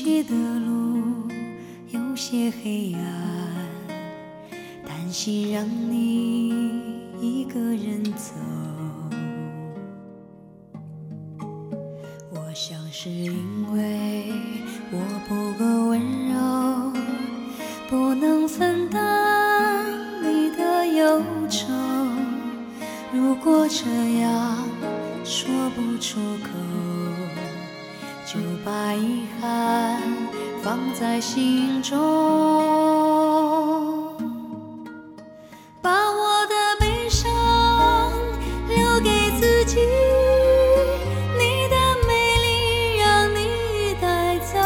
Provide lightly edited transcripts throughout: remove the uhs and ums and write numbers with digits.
去的路有些黑暗，担心让你一个人走。我想是因为我不够温柔，不能分担你的忧愁。如果这样说不出口，就把遗憾放在心中，把我的悲伤留给自己，你的美丽让你带走。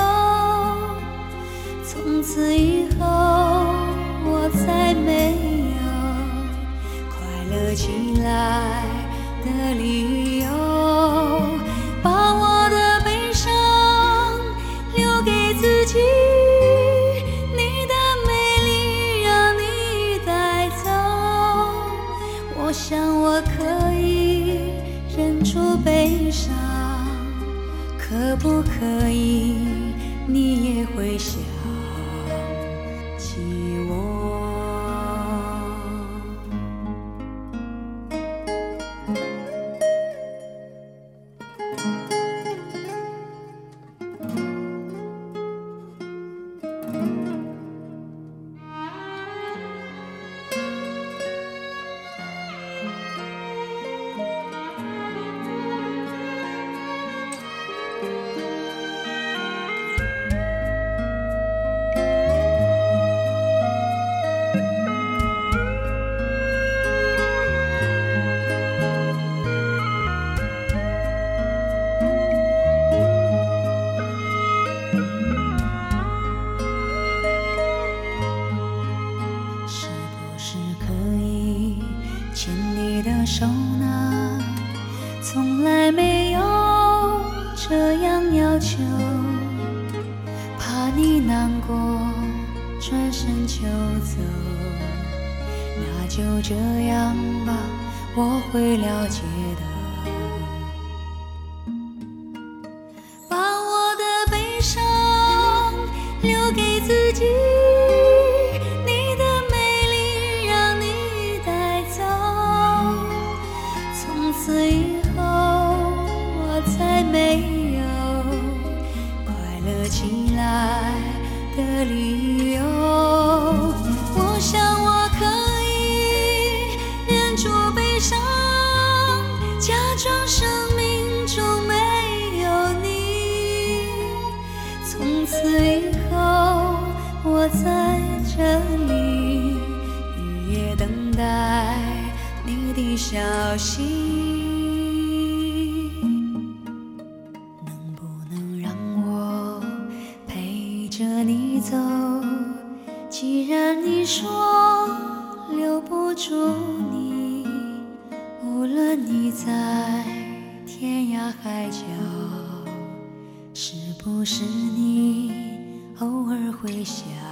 从此以后我再没有快乐起来的理由，把我的悲伤留给自己，你的美丽让你带走。我想我可以忍住悲伤，可不可以你也会想起我？牵你的手呢，从来没有这样要求，怕你难过转身就走。那就这样吧，我会了解的。把我的悲伤留给自己，你的美丽让你带走。从此以后我再没有快乐起来的理由。我想我可以忍住悲伤，假装生命中没有你。从此以后我在这里日夜等待你的消息。能不能让我陪着你走？既然你说留不住你，无论你在天涯海角，是不是你偶尔会想